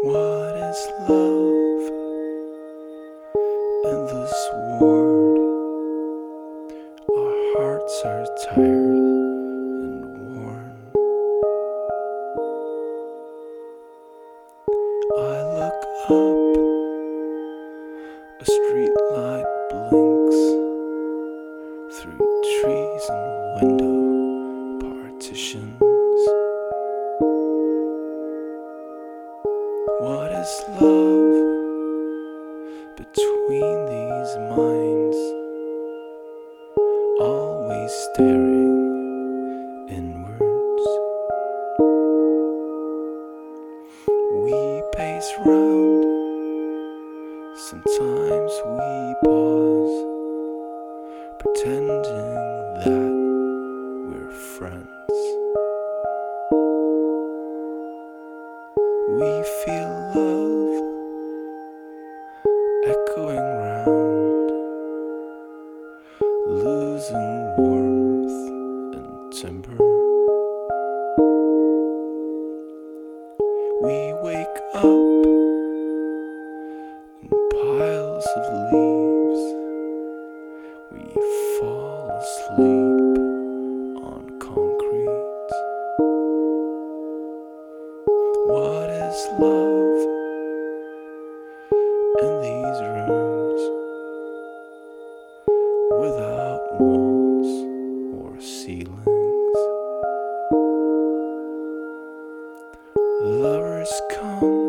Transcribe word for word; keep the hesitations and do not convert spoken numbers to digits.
What is love in this world? Our hearts are tired and worn. I look up, a street light blinks through trees and window partitions. What is love between these minds, always staring inwards? We pace round, sometimes we pause, pretending that we're friends. We feel love echoing round, losing warmth and timber. We wake up in piles of leaves. We fall asleep on concrete. What is love in these rooms without walls or ceilings? Lovers come